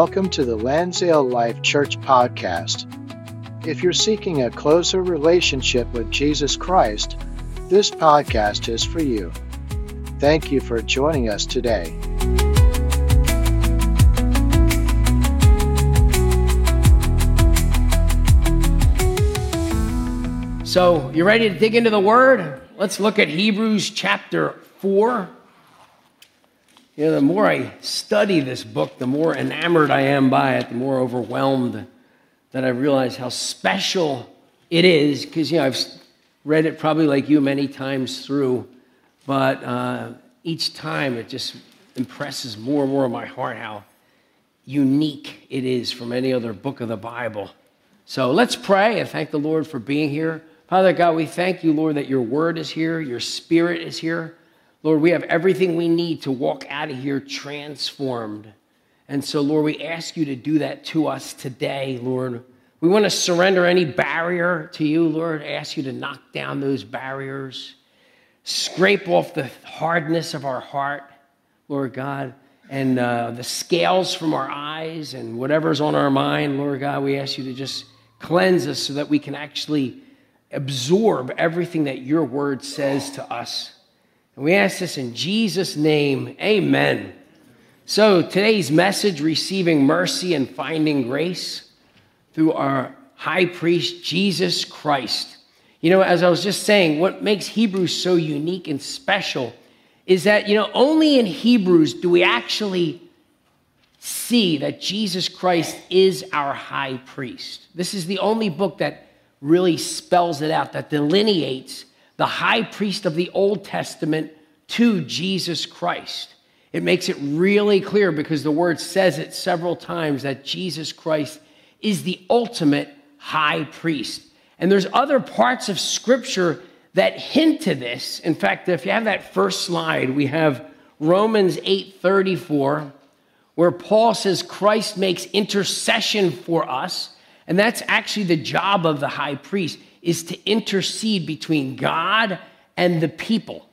Welcome to the Lansdale Life Church podcast. If you're seeking a closer relationship with Jesus Christ, this podcast is for you. Thank you for joining us today. So, you ready to dig into the Word? Let's look at Hebrews chapter 4. You know, the more I study this book, the more enamored I am by it, the more overwhelmed that I realize how special it is. Because, you know, I've read it probably like you many times through, but each time it just impresses more and more on my heart how unique it is from any other book of the Bible. So let's pray and thank the Lord for being here. Father God, we thank you, Lord, that your word is here, your spirit is here. Lord, we have everything we need to walk out of here transformed. And so, Lord, we ask you to do that to us today, Lord. We want to surrender any barrier to you, Lord. I ask you to knock down those barriers, scrape off the hardness of our heart, Lord God, and the scales from our eyes and whatever's on our mind, Lord God. We ask you to just cleanse us so that we can actually absorb everything that your word says to us. And we ask this in Jesus' name, amen. So today's message, receiving mercy and finding grace through our high priest, Jesus Christ. You know, as I was just saying, what makes Hebrews so unique and special is that, you know, only in Hebrews do we actually see that Jesus Christ is our high priest. This is the only book that really spells it out, that delineates the high priest of the Old Testament to Jesus Christ. It makes it really clear because the word says it several times that Jesus Christ is the ultimate high priest. And there's other parts of Scripture that hint to this. In fact, if you have that first slide, we have Romans 8:34, where Paul says Christ makes intercession for us. And that's actually the job of the high priest, is to intercede between God and the people.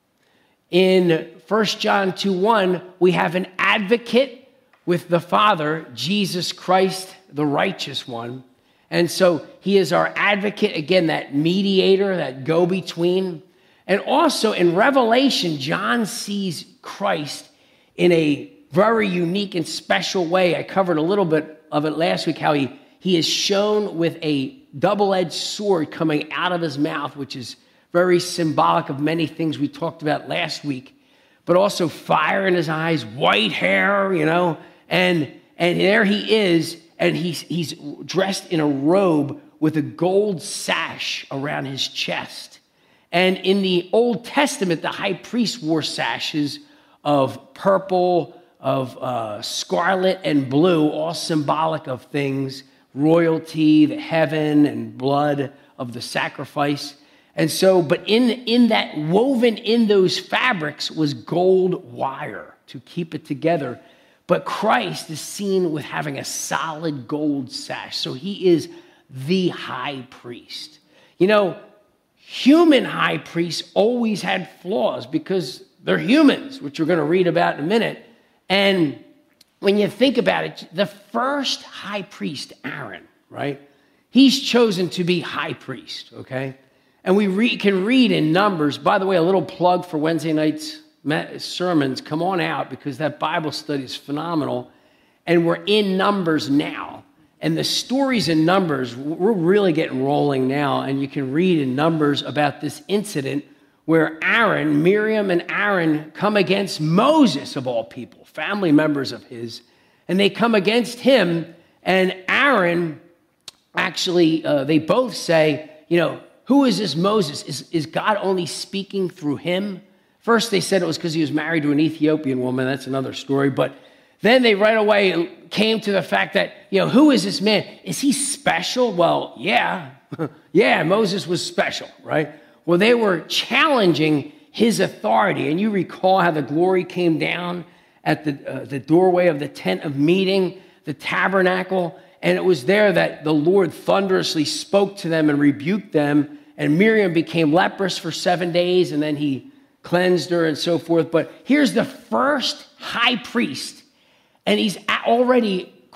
In 1 John 2:1, we have an advocate with the Father, Jesus Christ, the righteous one. And so he is our advocate, again, that mediator, that go-between. And also in Revelation, John sees Christ in a very unique and special way. I covered a little bit of it last week, how he is shown with a double-edged sword coming out of his mouth, which is very symbolic of many things we talked about last week, but also fire in his eyes, white hair, you know, and there he is, and he's dressed in a robe with a gold sash around his chest. And in the Old Testament, the high priest wore sashes of purple, of scarlet and blue, all symbolic of things, royalty, the heaven and blood of the sacrifice. And so, but in that, woven in those fabrics was gold wire to keep it together. But Christ is seen with having a solid gold sash. So he is the high priest. You know, human high priests always had flaws because they're humans, which we're going to read about in a minute. And when you think about it, the first high priest, Aaron, right? He's chosen to be high priest, okay? And we can read in Numbers. By the way, a little plug for Wednesday night's sermons. Come on out because that Bible study is phenomenal. And we're in Numbers now. And the stories in Numbers, we're really getting rolling now. And you can read in Numbers about this incident where Aaron, Miriam and Aaron come against Moses, of all people, family members of his. And they come against him. And Aaron, actually, they both say, you know, who is this Moses? Is God only speaking through him? First, they said it was because he was married to an Ethiopian woman. That's another story. But then they right away came to the fact that, you know, who is this man? Is he special? Well, yeah. Yeah, Moses was special, right? Well, they were challenging his authority. And you recall how the glory came down at the doorway of the tent of meeting, the tabernacle. And it was there that the Lord thunderously spoke to them and rebuked them. And Miriam became leprous for 7 days, and then he cleansed her and so forth. But here's the first high priest, and he's already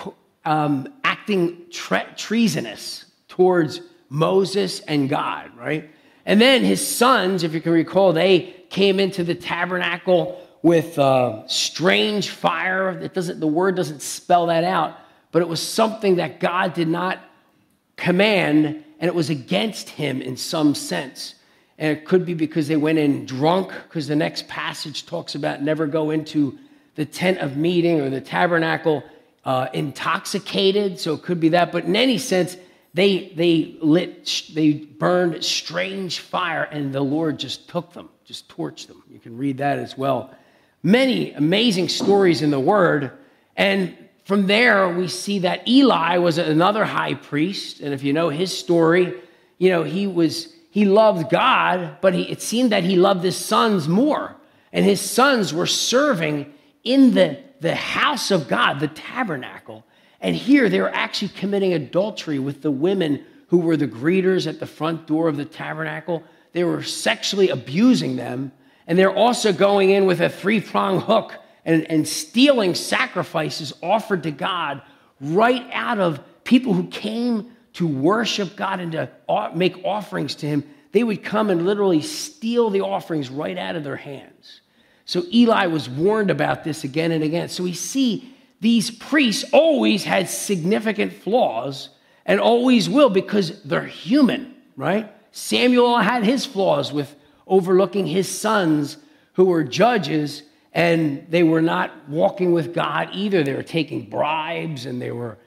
acting treasonous towards Moses and God, right? And then his sons, if you can recall, they came into the tabernacle with strange fire. The word doesn't spell that out, but it was something that God did not command, and it was against him in some sense. And it could be because they went in drunk, because the next passage talks about never go into the tent of meeting or the tabernacle intoxicated. So it could be that. But in any sense, they burned strange fire, and the Lord just took them, just torched them. You can read that as well. Many amazing stories in the Word. And from there, we see that Eli was another high priest. And if you know his story, you know, he loved God, but it seemed that he loved his sons more. And his sons were serving in the house of God, the tabernacle. And here they were actually committing adultery with the women who were the greeters at the front door of the tabernacle. They were sexually abusing them. And they're also going in with a three-pronged hook and stealing sacrifices offered to God right out of people who came to worship God and to make offerings to him. They would come and literally steal the offerings right out of their hands. So Eli was warned about this again and again. So we see these priests always had significant flaws and always will, because they're human, right? Samuel had his flaws with overlooking his sons who were judges, and they were not walking with God either. They were taking bribes, and they were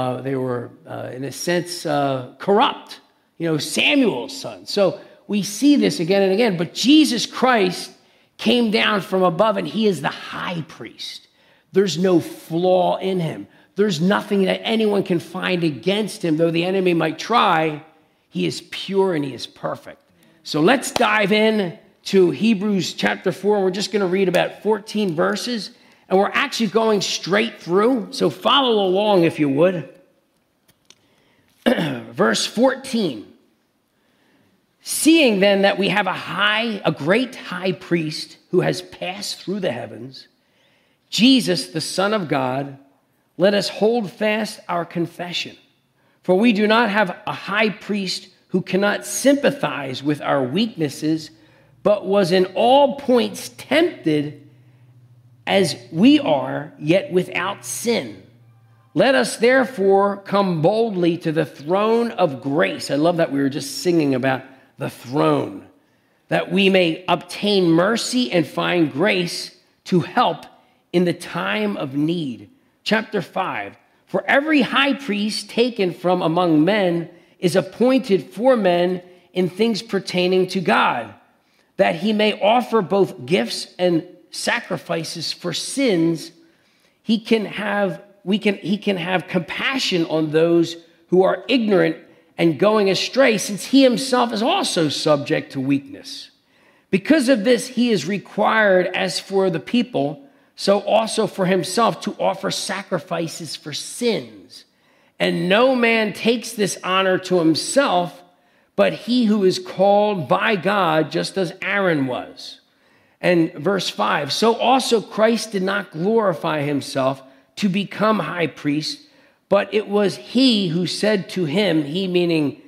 in a sense corrupt. You know, Samuel's son. So we see this again and again. But Jesus Christ came down from above, and he is the high priest. There's no flaw in him. There's nothing that anyone can find against him, though the enemy might try. He is pure and he is perfect. So let's dive in to Hebrews chapter 4. We're just going to read about 14 verses, and we're actually going straight through. So follow along if you would. Verse 14. Seeing then that we have a great high priest who has passed through the heavens, Jesus, the Son of God, let us hold fast our confession. For we do not have a high priest who cannot sympathize with our weaknesses, but was in all points tempted as we are, yet without sin. Let us therefore come boldly to the throne of grace. I love that we were just singing about the throne, that we may obtain mercy and find grace to help in the time of need. Chapter 5, for every high priest taken from among men is appointed for men in things pertaining to God, that he may offer both gifts and sacrifices for sins. He can have compassion on those who are ignorant and going astray, since he himself is also subject to weakness. Because of this, he is required, as for the people, so also for himself, to offer sacrifices for sins. And no man takes this honor to himself, but he who is called by God, just as Aaron was. And verse 5, so also Christ did not glorify himself to become high priest, but it was he who said to him, he meaning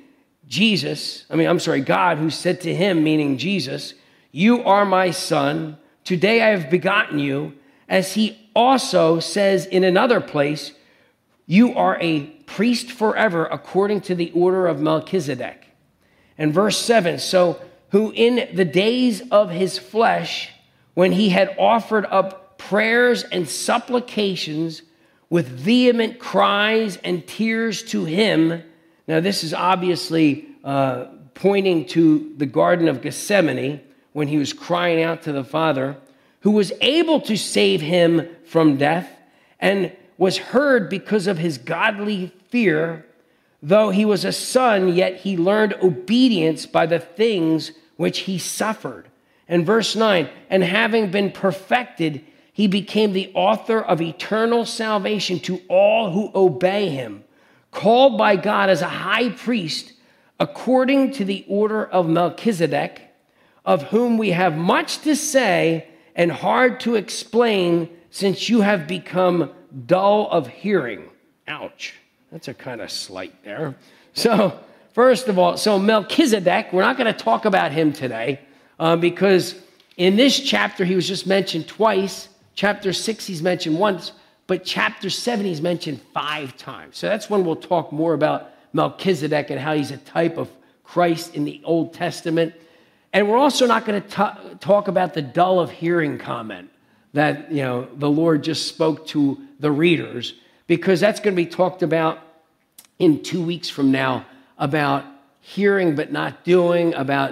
God, who said to him, meaning Jesus, you are my son, today I have begotten you. As he also says in another place, you are a priest forever according to the order of Melchizedek. And verse 7, so who in the days of his flesh, when he had offered up prayers and supplications with vehement cries and tears to him. Now this is obviously pointing to the Garden of Gethsemane when he was crying out to the Father, who was able to save him from death and was heard because of his godly fear. Though he was a son, yet he learned obedience by the things which he suffered. And verse 9, and having been perfected, he became the author of eternal salvation to all who obey him, called by God as a high priest according to the order of Melchizedek, of whom we have much to say and hard to explain, since you have become dull of hearing. Ouch. That's a kind of slight there. So, first of all, Melchizedek, we're not going to talk about him today because in this chapter, he was just mentioned twice. Chapter 6, he's mentioned once, but chapter 7, he's mentioned 5 times. So that's when we'll talk more about Melchizedek and how he's a type of Christ in the Old Testament. And we're also not going to talk about the dull of hearing comment that, the Lord just spoke to the readers, because that's going to be talked about in 2 weeks from now, about hearing but not doing,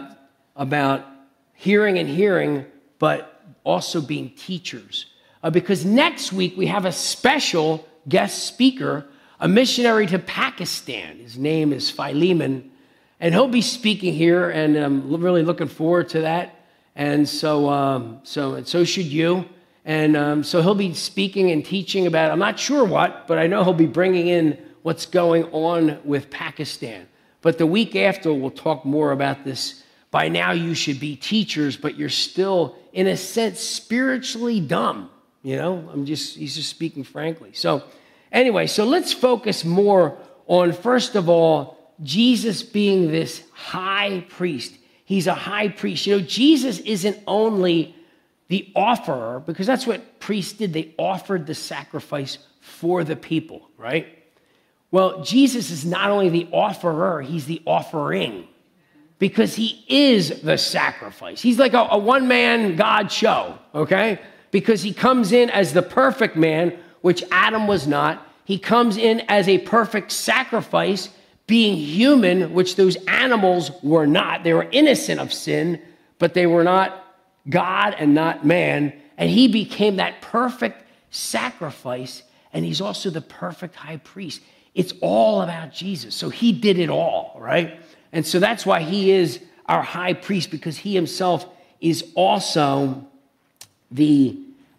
about hearing and hearing, but also being teachers. Because next week we have a special guest speaker, a missionary to Pakistan. His name is Philemon, and he'll be speaking here, and I'm really looking forward to that. And so should you. And so he'll be speaking and teaching about, I'm not sure what, but I know he'll be bringing in what's going on with Pakistan. But the week after, we'll talk more about this. By now, you should be teachers, but you're still, in a sense, spiritually dumb. He's just speaking frankly. So anyway, so let's focus more on, first of all, Jesus being this high priest. He's a high priest. Jesus isn't only the offerer, because that's what priests did. They offered the sacrifice for the people, right? Well, Jesus is not only the offerer, he's the offering, because he is the sacrifice. He's like a one-man God show, okay? Because he comes in as the perfect man, which Adam was not. He comes in as a perfect sacrifice, being human, which those animals were not. They were innocent of sin, but they were not God and not man. And he became that perfect sacrifice, and he's also the perfect high priest. It's all about Jesus. So he did it all, right? And so that's why he is our high priest, because he himself is also the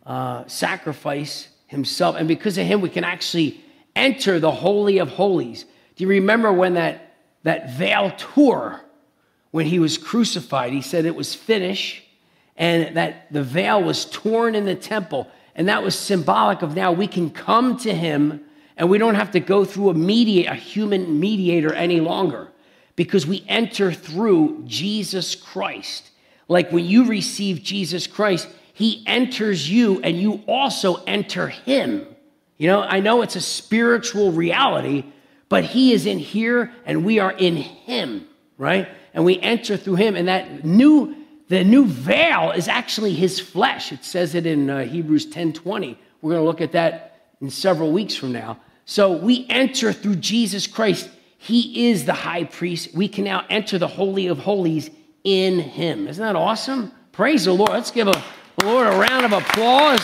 sacrifice himself. And because of him, we can actually enter the Holy of Holies. Do you remember when that veil tore when he was crucified? He said it was finished, and that the veil was torn in the temple. And that was symbolic of now we can come to him, and we don't have to go through a human mediator any longer, because we enter through Jesus Christ. Like when you receive Jesus Christ, he enters you, and you also enter him. I know it's a spiritual reality, but he is in here, and we are in him, right? And we enter through him, and the new veil is actually his flesh. It says it in Hebrews 10:20. We're going to look at that in several weeks from now. So we enter through Jesus Christ. He is the high priest. We can now enter the Holy of Holies in him. Isn't that awesome? Praise the Lord. Let's give the Lord a round of applause.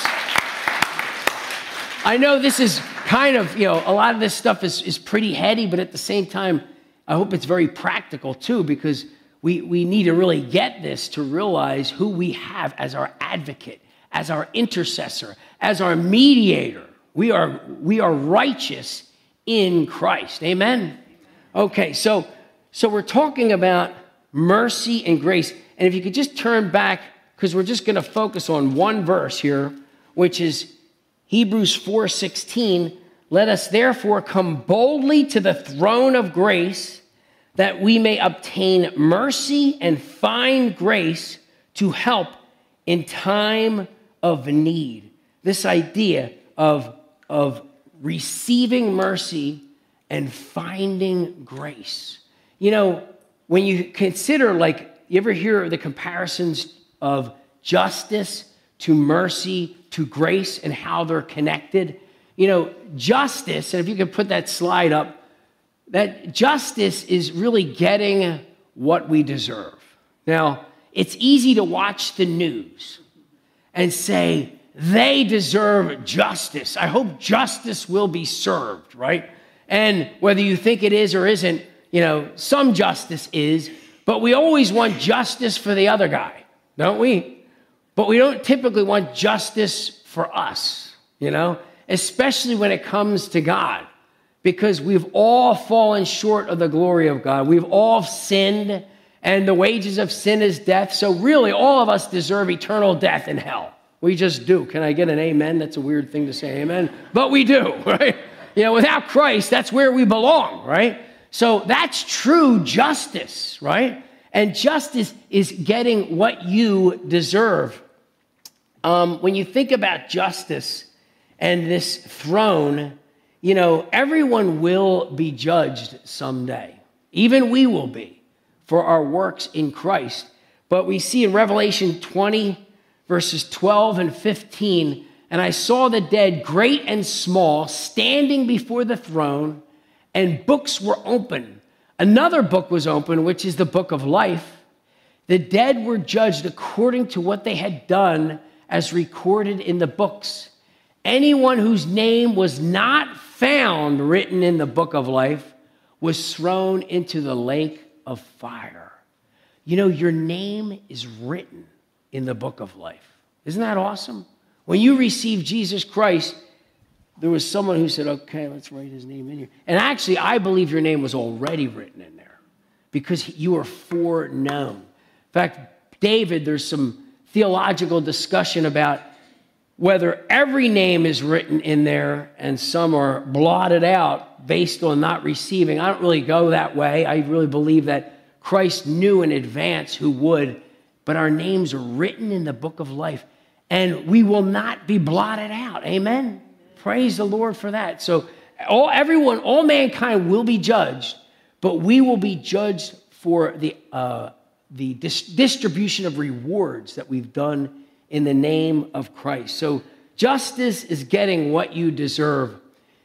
I know this is kind of, a lot of this stuff is pretty heady, but at the same time, I hope it's very practical too, because we need to really get this to realize who we have as our advocate, as our intercessor, as our mediator. We are righteous in Christ. Amen? Okay, so we're talking about mercy and grace. And if you could just turn back, because we're just going to focus on one verse here, which is Hebrews 4:16. Let us therefore come boldly to the throne of grace, that we may obtain mercy and find grace to help in time of need. This idea of receiving mercy and finding grace. When you consider, you ever hear the comparisons of justice to mercy to grace and how they're connected? Justice, and if you could put that slide up, that justice is really getting what we deserve. Now, it's easy to watch the news and say, they deserve justice. I hope justice will be served, right? And whether you think it is or isn't, some justice is, but we always want justice for the other guy, don't we? But we don't typically want justice for us, especially when it comes to God. Because we've all fallen short of the glory of God. We've all sinned, and the wages of sin is death. So really, all of us deserve eternal death in hell. We just do. Can I get an amen? That's a weird thing to say, amen. But we do, right? Without Christ, that's where we belong, right? So that's true justice, right? And justice is getting what you deserve. When you think about justice and this throne, everyone will be judged someday. Even we will be for our works in Christ. But we see in Revelation 20, verses 12 and 15, and I saw the dead, great and small, standing before the throne, and books were open. Another book was open, which is the book of life. The dead were judged according to what they had done as recorded in the books. Anyone whose name was not found written in the book of life was thrown into the lake of fire. Your name is written in the book of life. Isn't that awesome? When you receive Jesus Christ, there was someone who said, okay, let's write his name in here. And actually, I believe your name was already written in there because you are foreknown. In fact, David, there's some theological discussion about whether every name is written in there and some are blotted out based on not receiving. I don't really go that way. I really believe that Christ knew in advance who would, but our names are written in the book of life and we will not be blotted out. Amen? Praise the Lord for that. So all mankind will be judged, but we will be judged for the distribution of rewards that we've done in the name of Christ. So justice is getting what you deserve.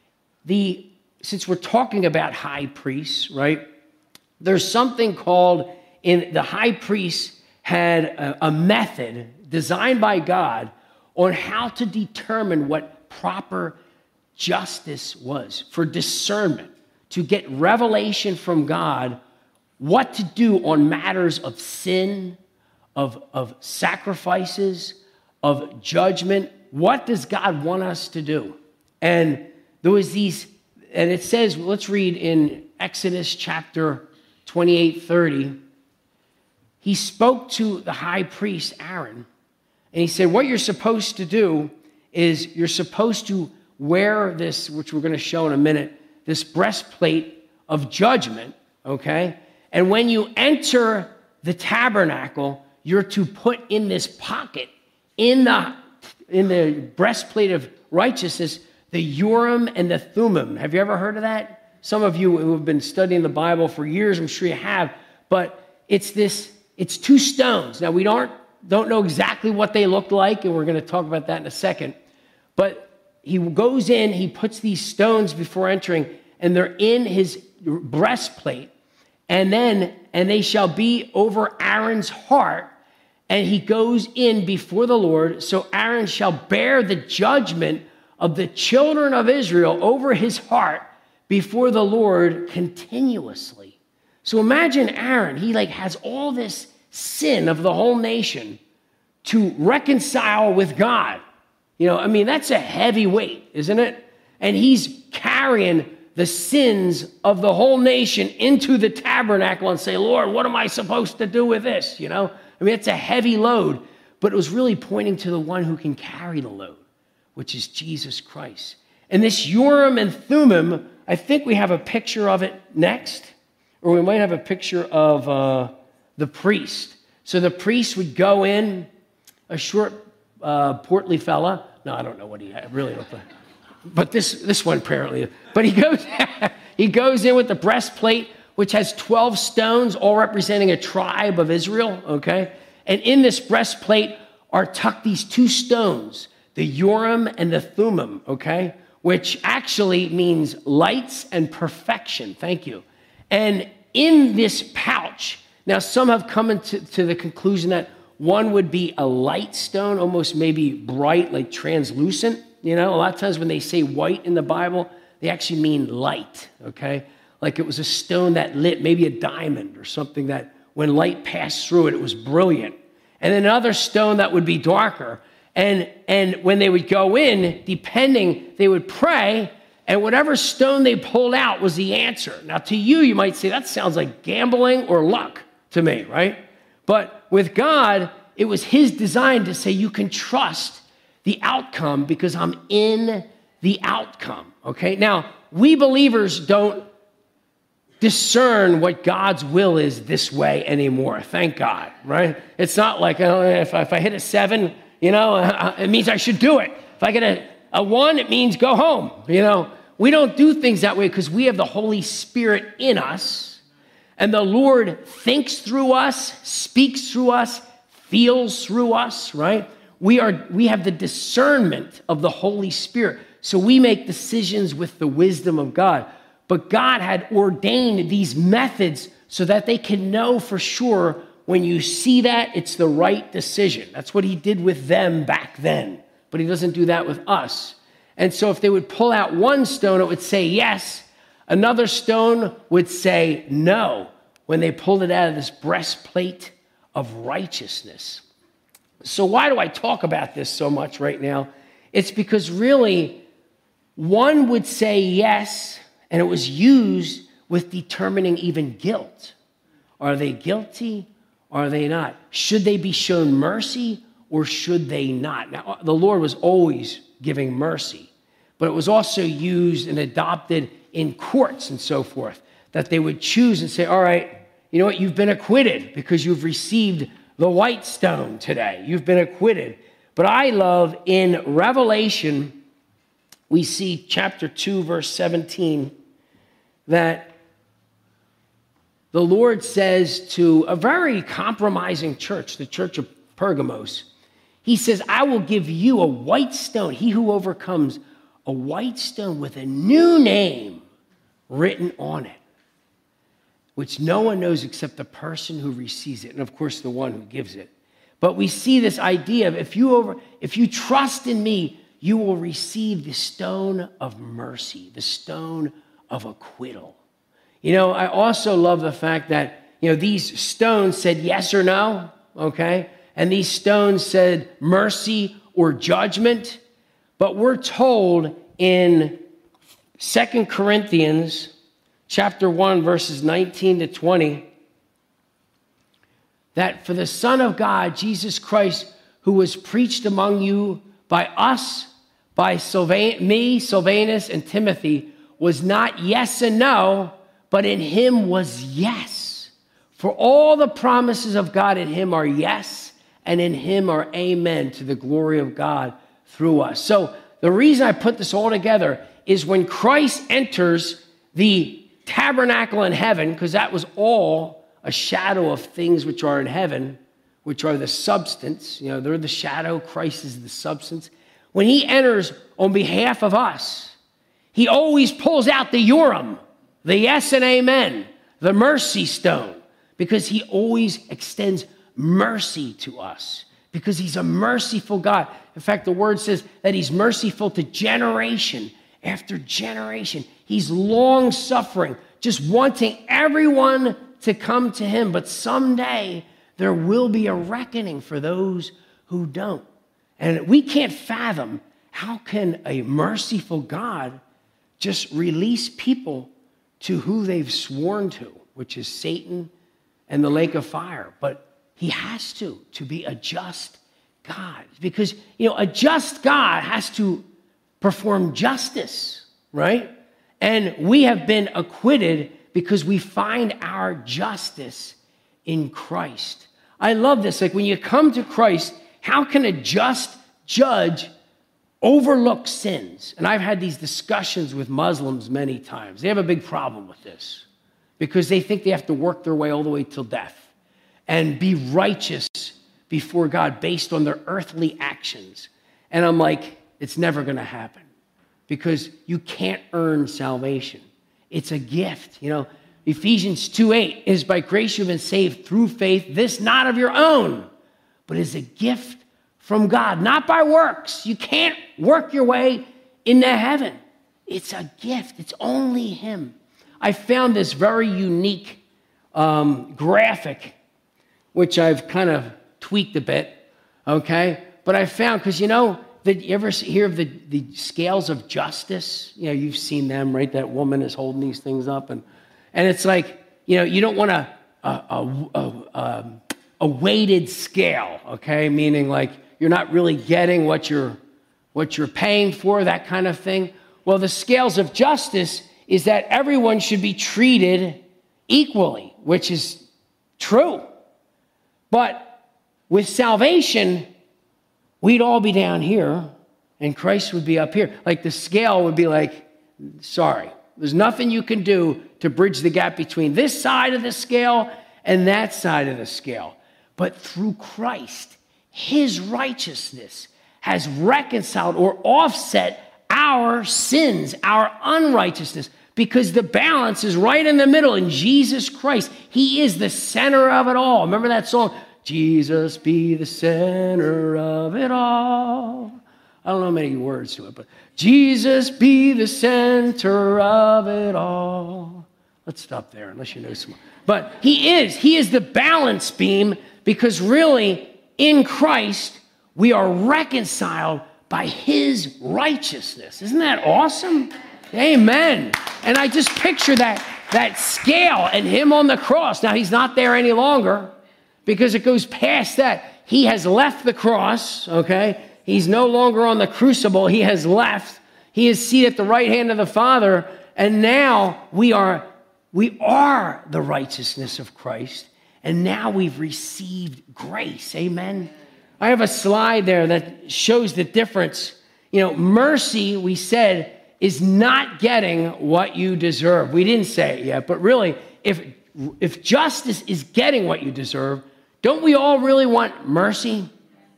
Since we're talking about high priests, right? There's something called, the high priest had a method designed by God on how to determine what proper justice was, for discernment, to get revelation from God, what to do on matters of sin, of sacrifices, of judgment. What does God want us to do? And there was and it says, let's read in Exodus chapter 28:30. He spoke to the high priest, Aaron, and he said, what you're supposed to do is you're supposed to wear this, which we're going to show in a minute, this breastplate of judgment, okay? And when you enter the tabernacle, you're to put in this pocket, in the breastplate of righteousness, the Urim and the Thummim. Have you ever heard of that? Some of you who have been studying the Bible for years, I'm sure you have, but it's two stones. Now, we don't know exactly what they look like, and we're going to talk about that in a second. But he goes in, he puts these stones before entering, and they're in his breastplate, and they shall be over Aaron's heart, and he goes in before the Lord, so Aaron shall bear the judgment of the children of Israel over his heart before the Lord continuously. So imagine Aaron, he has all this sin of the whole nation to reconcile with God. That's a heavy weight, isn't it? And he's carrying the sins of the whole nation into the tabernacle and say, Lord, what am I supposed to do with this? It's a heavy load, but it was really pointing to the one who can carry the load, which is Jesus Christ. And this Urim and Thummim, I think we have a picture of it next, or we might have a picture of the priest. So the priest would go in, a short, portly fella. No, I don't know what he really looked like. But this one apparently. But he goes in with the breastplate, which has 12 stones, all representing a tribe of Israel, okay? And in this breastplate are tucked these two stones, the Urim and the Thummim, okay? Which actually means lights and perfection. Thank you. And in this pouch, now some have come to the conclusion that one would be a light stone, almost maybe bright, like translucent. A lot of times when they say white in the Bible, they actually mean light, okay? Like it was a stone that lit, maybe a diamond or something that when light passed through it, it was brilliant. And then another stone that would be darker. And when they would go in, they would pray, and whatever stone they pulled out was the answer. Now, to you might say, that sounds like gambling or luck to me, right? But with God, it was his design to say, you can trust the outcome because I'm in the outcome, Okay, now, we believers don't discern what God's will is this way anymore, thank God, right? It's not like, if I hit a 7, it means I should do it. If I get a 1, it means go home, We don't do things that way because we have the Holy Spirit in us, and the Lord thinks through us, speaks through us, feels through us, right? We have the discernment of the Holy Spirit, so we make decisions with the wisdom of God. But God had ordained these methods so that they can know for sure when you see that it's the right decision. That's what he did with them back then, but he doesn't do that with us. And so if they would pull out one stone, it would say yes. Another stone would say no when they pulled it out of this breastplate of righteousness. So why do I talk about this so much right now? It's because really one would say yes, and it was used with determining even guilt. Are they guilty? Are they not? Should they be shown mercy or should they not? Now, the Lord was always giving mercy, but it was also used and adopted in courts and so forth, that they would choose and say, all right, you know what? You've been acquitted because you've received the white stone today. You've been acquitted. But I love in Revelation, we see chapter 2, verse 17, that the Lord says to a very compromising church, the church of Pergamos, he says, I will give you a white stone, he who overcomes, a white stone with a new name written on it, which no one knows except the person who receives it, and of course the one who gives it. But we see this idea of if you trust in me, you will receive the stone of mercy, the stone of acquittal. I also love the fact that, these stones said yes or no, okay? And these stones said mercy or judgment. But we're told in 2 Corinthians chapter 1, verses 19 to 20, that for the Son of God, Jesus Christ, who was preached among you by us, by me, Silvanus, and Timothy, was not yes and no, but in him was yes. For all the promises of God in him are yes, and in him are amen, to the glory of God through us. So the reason I put this all together is when Christ enters the tabernacle in heaven, because that was all a shadow of things which are in heaven, which are the substance. They're the shadow. Christ is the substance. When he enters on behalf of us, he always pulls out the Urim, the yes and amen, the mercy stone, because he always extends mercy to us, because he's a merciful God. In fact, the word says that he's merciful to generation after generation. He's long-suffering, just wanting everyone to come to him. But someday there will be a reckoning for those who don't. And we can't fathom, how can a merciful God just release people to who they've sworn to, which is Satan and the lake of fire? But he has to be a just God. Because, a just God has to perform justice, right? And we have been acquitted because we find our justice in Christ. I love this. Like when you come to Christ, how can a just judge overlook sins? And I've had these discussions with Muslims many times. They have a big problem with this because they think they have to work their way all the way till death and be righteous before God based on their earthly actions. And I'm like, it's never going to happen because you can't earn salvation. It's a gift. Ephesians 2:8 is by grace you've been saved through faith, this not of your own, but is a gift from God, not by works. You can't work your way into heaven. It's a gift. It's only him. I found this very unique graphic, which I've kind of tweaked a bit, okay? But I found, because you ever hear of the scales of justice? You've seen them, right? That woman is holding these things up, and it's like, you don't want a weighted scale, okay? Meaning like you're not really getting what you're paying for, that kind of thing. Well, the scales of justice is that everyone should be treated equally, which is true. But with salvation, we'd all be down here and Christ would be up here. Like the scale would be like, sorry, there's nothing you can do to bridge the gap between this side of the scale and that side of the scale. But through Christ, his righteousness has reconciled or offset our sins, our unrighteousness, because the balance is right in the middle in Jesus Christ. He is the center of it all. Remember that song? Jesus be the center of it all. I don't know many words to it, but Jesus be the center of it all. Let's stop there unless you know some more. But he is the balance beam, because really in Christ we are reconciled by his righteousness. Isn't that awesome? Amen. And I just picture that scale and him on the cross. Now he's not there any longer because it goes past that. He has left the cross, okay? He's no longer on the crucible. He has left. He is seated at the right hand of the Father. And now we are the righteousness of Christ. And now we've received grace. Amen. I have a slide there that shows the difference. You know, mercy, we said, is not getting what you deserve. We didn't say it yet, but really, if justice is getting what you deserve, don't we all really want mercy?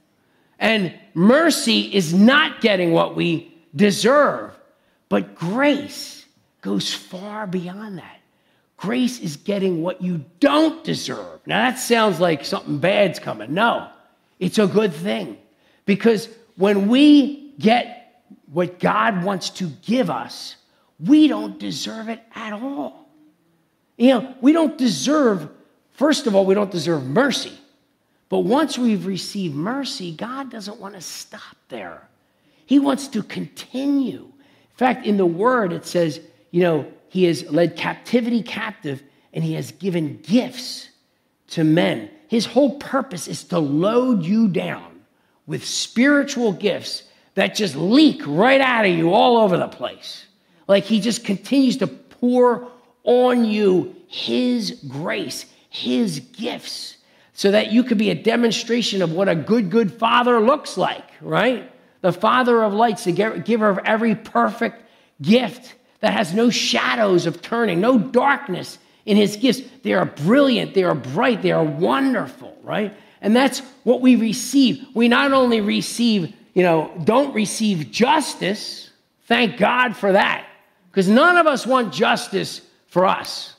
And mercy is not getting what we deserve, but grace goes far beyond that. Grace is getting what you don't deserve. Now that sounds like something bad's coming. No, it's a good thing, because when we get what God wants to give us, we don't deserve it at all. You know, we don't deserve, first of all, we don't deserve mercy. But once we've received mercy, God doesn't want to stop there. He wants to continue. In fact, in the Word, it says, you know, he has led captivity captive and he has given gifts to men. His whole purpose is to load you down with spiritual gifts that just leak right out of you all over the place. Like he just continues to pour on you his grace, his gifts, so that you could be a demonstration of what a good father looks like, right? The Father of lights, the giver of every perfect gift that has no shadows of turning, no darkness in his gifts. They are brilliant, they are bright, they are wonderful, right? And that's what we receive. We not only receive, don't receive justice. Thank God for that. Because none of us want justice for us.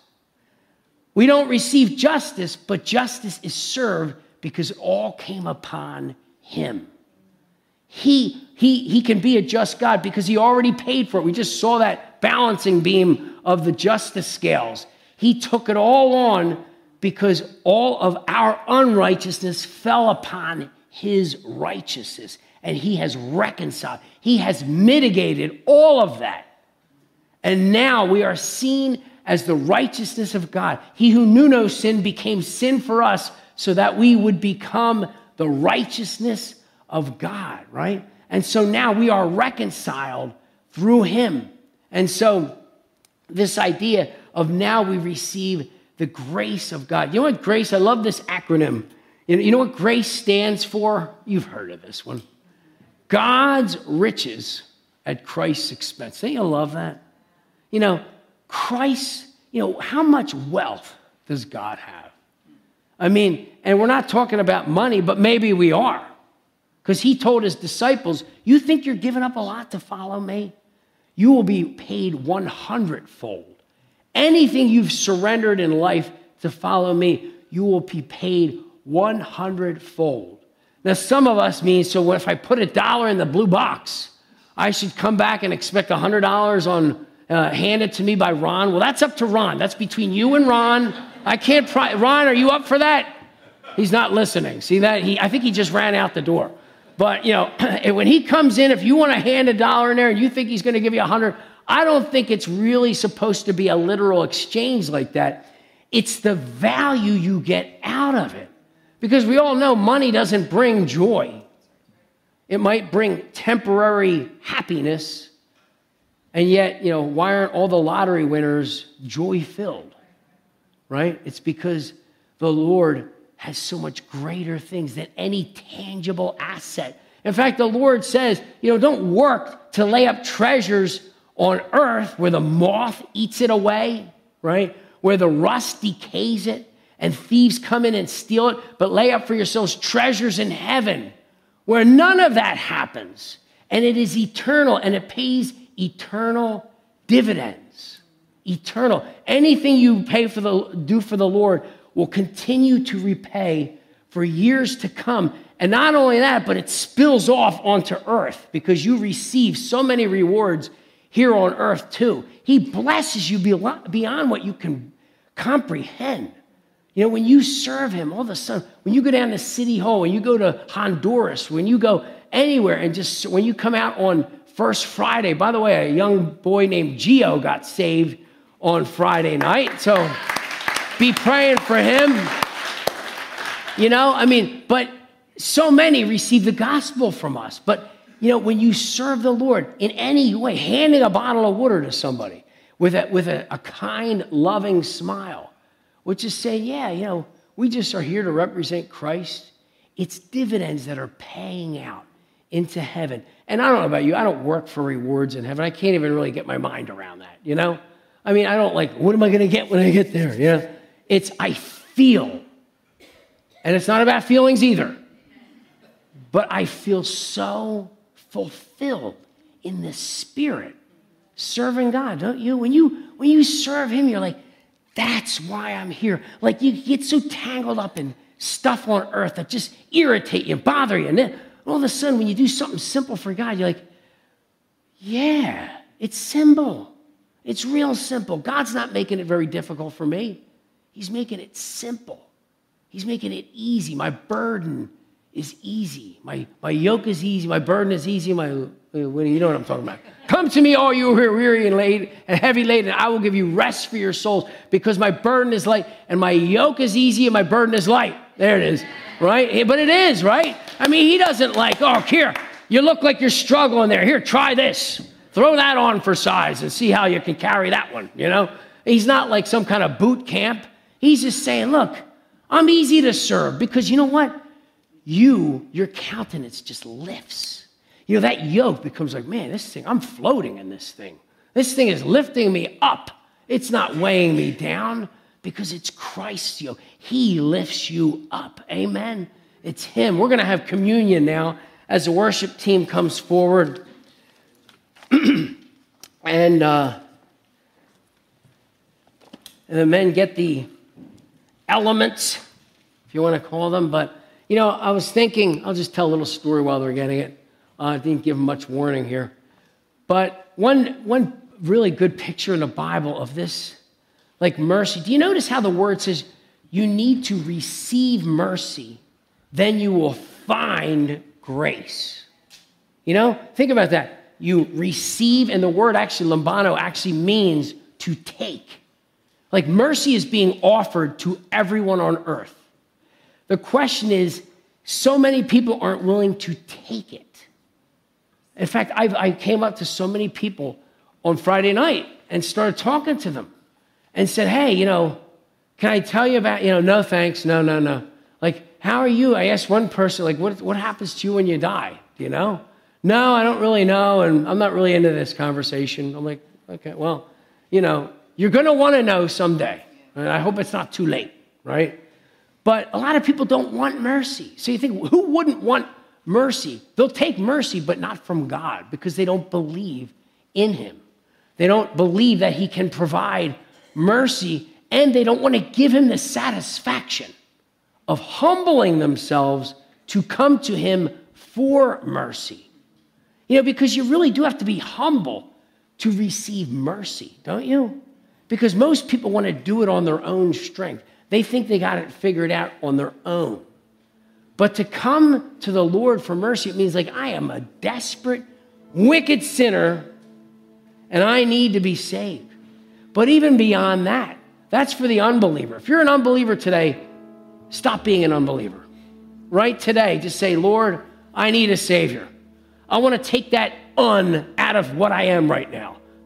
We don't receive justice, but justice is served because it all came upon him. He can be a just God because he already paid for it. We just saw that balancing beam of the justice scales. He took it all on because all of our unrighteousness fell upon his righteousness. And he has reconciled. He has mitigated all of that. And now we are seen as the righteousness of God. He who knew no sin became sin for us so that we would become the righteousness of God, right? And so now we are reconciled through him. And so this idea of now we receive the grace of God. You know what grace, I love this acronym. You know what grace stands for? You've heard of this one. God's riches at Christ's expense. Don't you love that? Christ, how much wealth does God have? I mean, and we're not talking about money, but maybe we are. Because he told his disciples, you think you're giving up a lot to follow me? You will be paid 100-fold. Anything you've surrendered in life to follow me, you will be paid 100-fold. Now, some of us mean, so if I put $1 in the blue box, I should come back and expect $100 handed to me by Ron. Well, that's up to Ron. That's between you and Ron. I can't, Ron, are you up for that? He's not listening. See that? I think he just ran out the door. But, when he comes in, if you want to hand $1 in there and you think he's going to give you 100, I don't think it's really supposed to be a literal exchange like that. It's the value you get out of it. Because we all know money doesn't bring joy. It might bring temporary happiness. And yet, why aren't all the lottery winners joy-filled, right? It's because the Lord has so much greater things than any tangible asset. In fact, the Lord says, don't work to lay up treasures on earth where the moth eats it away, right? Where the rust decays it and thieves come in and steal it, but lay up for yourselves treasures in heaven where none of that happens. And it is eternal, and it pays eternal dividends. Eternal. Anything you do for the Lord will continue to repay for years to come. And not only that, but it spills off onto earth because you receive so many rewards here on earth too. He blesses you beyond what you can comprehend. When you serve him, all of a sudden, when you go down to City Hall, when you go to Honduras, when you go anywhere, and just when you come out on First Friday, by the way, a young boy named Gio got saved on Friday night, so be praying for him. But so many receive the gospel from us. But, when you serve the Lord in any way, handing a bottle of water to somebody with a kind, loving smile, which is saying, we just are here to represent Christ. It's dividends that are paying out into heaven. And I don't know about you, I don't work for rewards in heaven. I can't even really get my mind around that, I don't what am I going to get when I get there, It's I feel. And it's not about feelings either. But I feel so fulfilled in the Spirit serving God, don't you? When you serve him, you're like, that's why I'm here. Like you get so tangled up in stuff on earth that just irritate you, bother you. And then all of a sudden, when you do something simple for God, you're like, yeah, it's simple. It's real simple. God's not making it very difficult for me. He's making it simple. He's making it easy. My burden is easy. My yoke is easy. My burden is easy. You know what I'm talking about. Come to me, all you who are weary and heavy laden, and I will give you rest for your souls, because my burden is light, and my yoke is easy, and my burden is light. There it is, right? But it is, right? He doesn't here, you look like you're struggling there. Here, try this. Throw that on for size and see how you can carry that one, He's not like some kind of boot camp. He's just saying, look, I'm easy to serve because you know what? Your countenance just lifts. That yoke becomes like, man, this thing, I'm floating in this thing. This thing is lifting me up. It's not weighing me down because it's Christ's yoke. He lifts you up. Amen. It's him. We're going to have communion now as the worship team comes forward. And the men get the elements, if you want to call them. But, I was thinking, I'll just tell a little story while they're getting it. I didn't give much warning here. But one really good picture in the Bible of this, like mercy. Do you notice how the word says you need to receive mercy, then you will find grace? Think about that. You receive, and the word actually, lambano, actually means to take. Like mercy is being offered to everyone on earth. The question is, so many people aren't willing to take it. In fact, I came up to so many people on Friday night and started talking to them and said, hey, can I tell you about, no thanks, no. Like, how are you? I asked one person, like, what happens to you when you die? Do you know? No, I don't really know, and I'm not really into this conversation. I'm like, okay, well, you're going to want to know someday, and I hope it's not too late, right? But a lot of people don't want mercy. So you think, who wouldn't want mercy? They'll take mercy, but not from God, because they don't believe in him. They don't believe that he can provide mercy, and they don't want to give him the satisfaction of humbling themselves to come to him for mercy. Because you really do have to be humble to receive mercy, don't you? Because most people want to do it on their own strength. They think they got it figured out on their own. But to come to the Lord for mercy, it means like I am a desperate, wicked sinner, and I need to be saved. But even beyond that, that's for the unbeliever. If you're an unbeliever today, stop being an unbeliever. Right today, just say, Lord, I need a Savior. I want to take that out of what I am right now.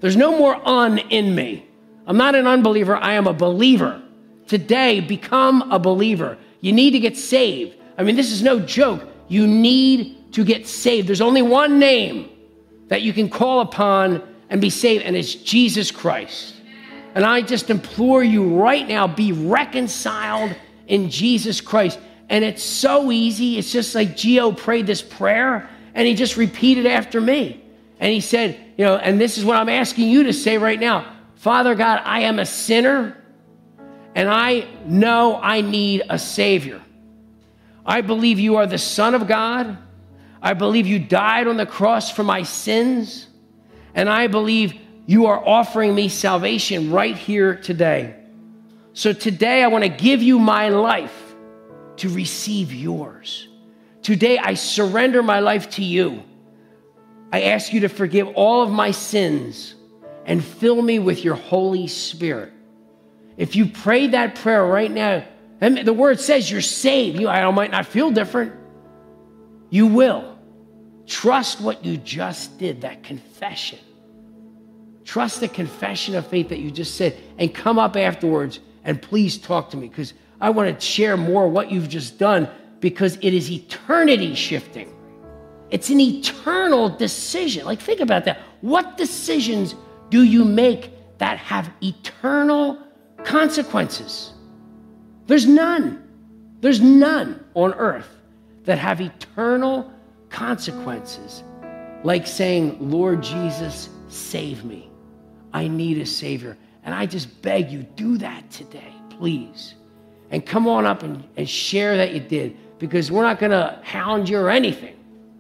There's no more in me. I'm not an unbeliever. I am a believer. Today, become a believer. You need to get saved. I mean, this is no joke. You need to get saved. There's only one name that you can call upon and be saved, and it's Jesus Christ. And I just implore you right now, be reconciled in Jesus Christ. And it's so easy. It's just like Gio prayed this prayer, and he just repeated after me. And he said, and this is what I'm asking you to say right now. Father God, I am a sinner, and I know I need a Savior. I believe you are the Son of God. I believe you died on the cross for my sins. And I believe you are offering me salvation right here today. So today I want to give you my life to receive yours. Today I surrender my life to you. I ask you to forgive all of my sins and fill me with your Holy Spirit. If you prayed that prayer right now, and the word says you're saved. I might not feel different. You will. Trust what you just did, that confession. Trust the confession of faith that you just said, and come up afterwards and please talk to me, because I want to share more what you've just done, because it is eternity shifting. It's an eternal decision. Like, think about that. What decisions do you make that have eternal consequences? There's none. There's none on earth that have eternal consequences like saying, Lord Jesus, save me. I need a Savior. And I just beg you, do that today, please. And come on up and share that you did, because we're not going to hound you or anything.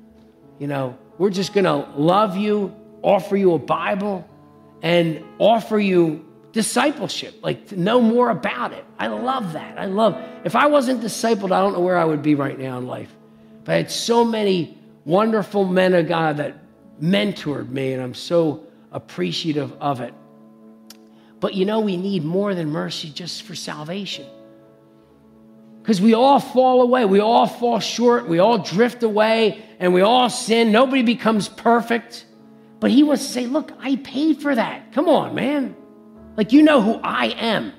We're just going to love you, offer you a Bible, and offer you discipleship, like to know more about it. I love that. If I wasn't discipled, I don't know where I would be right now in life. But I had so many wonderful men of God that mentored me, and I'm so appreciative of it. But we need more than mercy just for salvation. Because we all fall away. We all fall short. We all drift away, and we all sin. Nobody becomes perfect. But he wants to say, look, I paid for that. Come on, man. Like, you know who I am.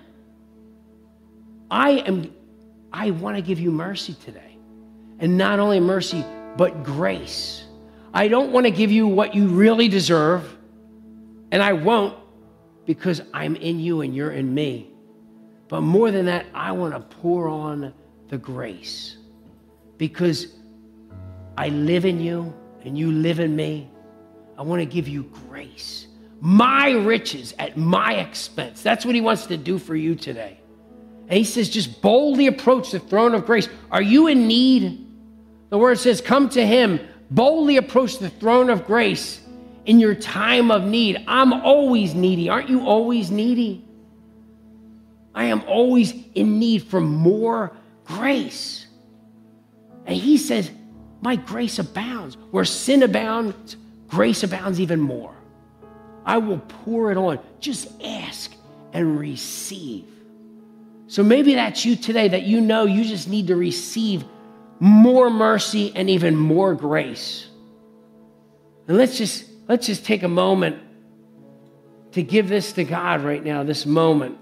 I want to give you mercy today. And not only mercy, but grace. I don't want to give you what you really deserve. And I won't, because I'm in you and you're in me. But more than that, I want to pour on the grace. Because I live in you and you live in me. I want to give you grace. My riches at my expense. That's what he wants to do for you today. And he says, just boldly approach the throne of grace. Are you in need? The word says, come to him. Boldly approach the throne of grace in your time of need. I'm always needy. Aren't you always needy? I am always in need for more grace. And he says, my grace abounds. Where sin abounds, grace abounds even more. I will pour it on. Just ask and receive. So maybe that's you today, that you just need to receive more mercy and even more grace. And let's just take a moment to give this to God right now, this moment.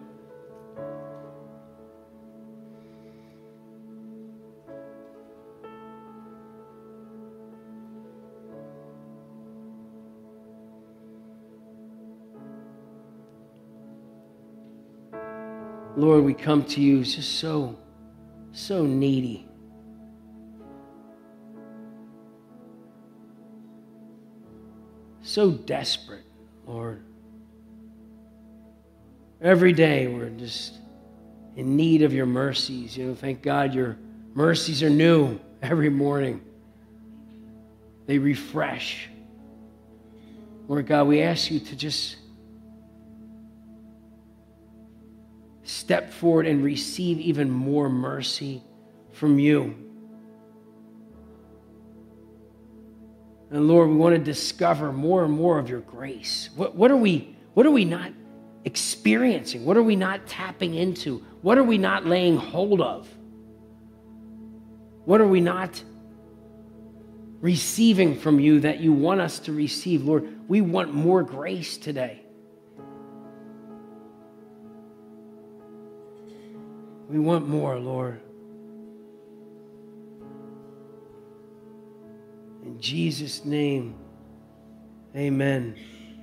Lord, we come to you just so needy. So desperate, Lord. Every day we're just in need of your mercies. Thank God your mercies are new every morning. They refresh. Lord God, we ask you to just step forward and receive even more mercy from you. And Lord, we want to discover more and more of your grace. What are we not experiencing? What are we not tapping into? What are we not laying hold of? What are we not receiving from you that you want us to receive? Lord, we want more grace today. We want more, Lord. In Jesus' name, amen.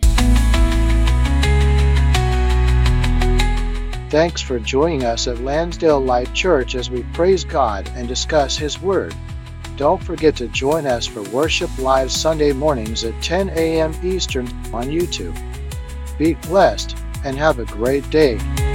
Thanks for joining us at Lansdale Life Church as we praise God and discuss His Word. Don't forget to join us for Worship Live Sunday mornings at 10 a.m. Eastern on YouTube. Be blessed and have a great day.